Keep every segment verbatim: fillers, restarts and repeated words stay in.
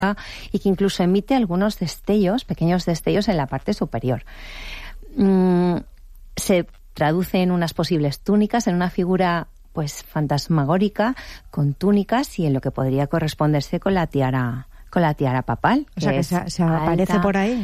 y que incluso emite algunos destellos, pequeños destellos en la parte superior. Mm, se traduce en unas posibles túnicas, en una figura pues fantasmagórica con túnicas y en lo que podría corresponderse con la tiara, con la tiara papal. O sea, que se, se aparece por ahí.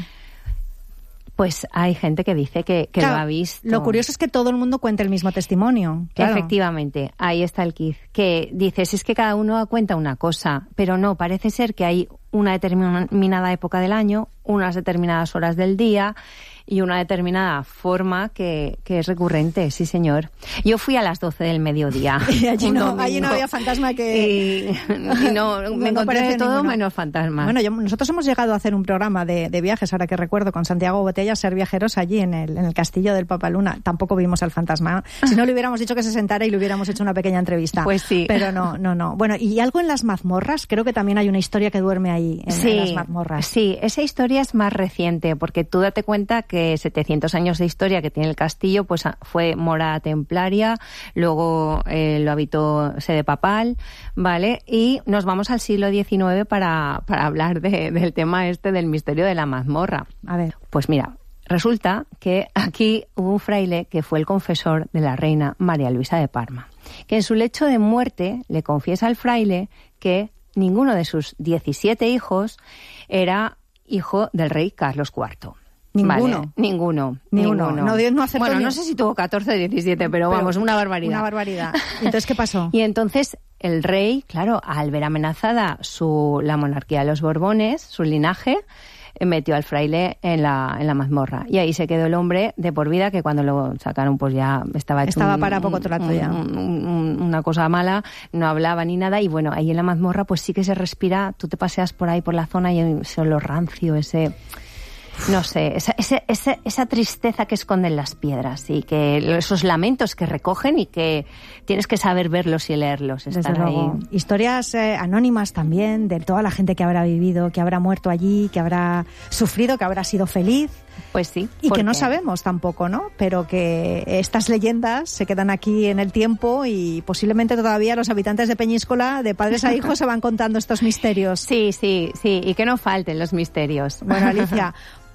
Pues hay gente que dice que, que claro, lo ha visto. Lo curioso es que todo el mundo cuenta el mismo testimonio. Claro. Efectivamente, ahí está el quiz. Que dices, es que cada uno cuenta una cosa, pero no, parece ser que hay una determinada época del año, unas determinadas horas del día y una determinada forma que, que es recurrente, sí señor. Yo fui a las doce del mediodía. Y allí no, allí no había fantasma que... Y, y no, no, me encontré no de todo ninguno. Menos fantasmas. Bueno, yo, nosotros hemos llegado a hacer un programa de, de viajes, ahora que recuerdo, con Santiago Botella, ser viajeros allí en el, en el castillo del Papaluna. Tampoco vimos al fantasma. Si no, le hubiéramos dicho que se sentara y le hubiéramos hecho una pequeña entrevista. Pues sí. Pero no, no, no. Bueno, y algo en las mazmorras, creo que también hay una historia que duerme ahí, en, sí, en las mazmorras. Sí, esa historia es más reciente, porque tú date cuenta que setecientos años de historia que tiene el castillo, pues fue mora templaria, luego eh, lo habitó sede papal, ¿vale? Y nos vamos al siglo diecinueve para, para hablar de, del tema este del misterio de la mazmorra. A ver. Pues mira, resulta que aquí hubo un fraile que fue el confesor de la reina María Luisa de Parma, que en su lecho de muerte le confiesa al fraile que ninguno de sus diecisiete hijos era hijo del rey Carlos cuarto. Ninguno. Vale, ninguno. Ninguno. ninguno. No, Dios no acertó bueno, ni... no sé si tuvo catorce o diecisiete, pero, pero vamos, una barbaridad. Una barbaridad. Entonces, ¿qué pasó? Y entonces el rey, claro, al ver amenazada su la monarquía de los Borbones, su linaje, metió al fraile en la, en la mazmorra. Y ahí se quedó el hombre de por vida, que cuando lo sacaron pues ya estaba hecho Estaba un, para poco trato ya. Un, un, un, una cosa mala, no hablaba ni nada. Y bueno, ahí en la mazmorra pues sí que se respira, tú te paseas por ahí por la zona y ese olor rancio, ese... No sé, esa, esa, esa, esa tristeza que esconden las piedras y que esos lamentos que recogen y que tienes que saber verlos y leerlos. Desde luego. Historias eh, anónimas también de toda la gente que habrá vivido, que habrá muerto allí, que habrá sufrido, que habrá sido feliz. Pues sí. Y que no sabemos tampoco, ¿no? Pero que estas leyendas se quedan aquí en el tiempo y posiblemente todavía los habitantes de Peñíscola, de padres a hijos, se van contando estos misterios. Sí, sí, sí. Y que no falten los misterios. Bueno, Alicia...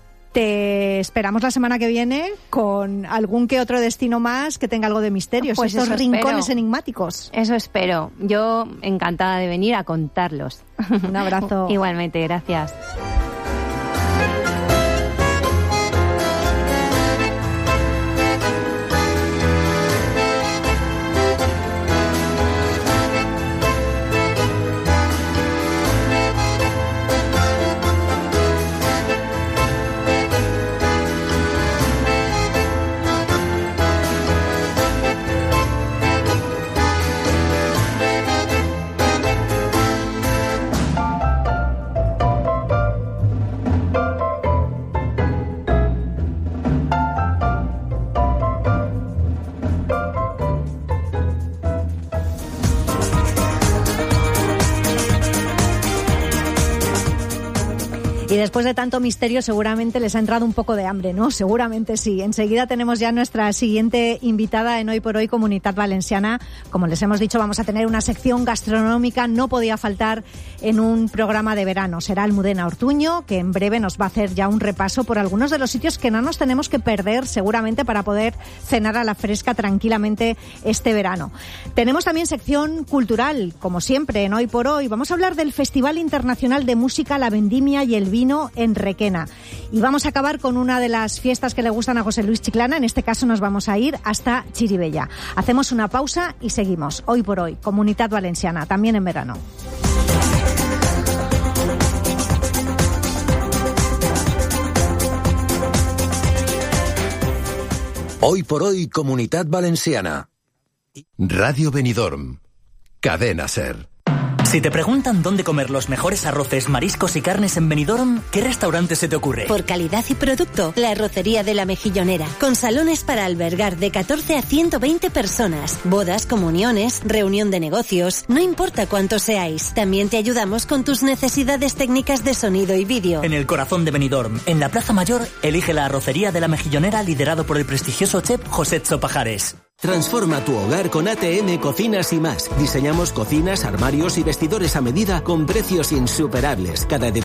Te esperamos la semana que viene con algún que otro destino más que tenga algo de misterios, pues estos rincones espero. enigmáticos. Eso espero. Yo encantada de venir a contarlos. Un abrazo. Igualmente, gracias. Y después de tanto misterio seguramente les ha entrado un poco de hambre, ¿no? Seguramente sí. Enseguida tenemos ya nuestra siguiente invitada en Hoy por Hoy Comunitat Valenciana. Como les hemos dicho, vamos a tener una sección gastronómica, no podía faltar en un programa de verano. Será Almudena Ortuño, que en breve nos va a hacer ya un repaso por algunos de los sitios que no nos tenemos que perder seguramente para poder cenar a la fresca tranquilamente este verano. Tenemos también sección cultural, como siempre, en Hoy por Hoy. Vamos a hablar del Festival Internacional de Música, la Vendimia y el Vino en Requena. Y vamos a acabar con una de las fiestas que le gustan a José Luis Chiclana. En este caso nos vamos a ir hasta Chirivella. Hacemos una pausa y seguimos. Hoy por Hoy, Comunitat Valenciana, también en verano. Hoy por Hoy, Comunitat Valenciana. Radio Benidorm. Cadena SER. Si te preguntan dónde comer los mejores arroces, mariscos y carnes en Benidorm, ¿qué restaurante se te ocurre? Por calidad y producto, la Arrocería de la Mejillonera, con salones para albergar de catorce a ciento veinte personas, bodas, comuniones, reunión de negocios, no importa cuántos seáis. También te ayudamos con tus necesidades técnicas de sonido y vídeo. En el corazón de Benidorm, en la Plaza Mayor, elige la Arrocería de la Mejillonera, liderado por el prestigioso chef José Pajares. Transforma tu hogar con A T M Cocinas y Más. Diseñamos cocinas, armarios y vestidores a medida con precios insuperables. Cada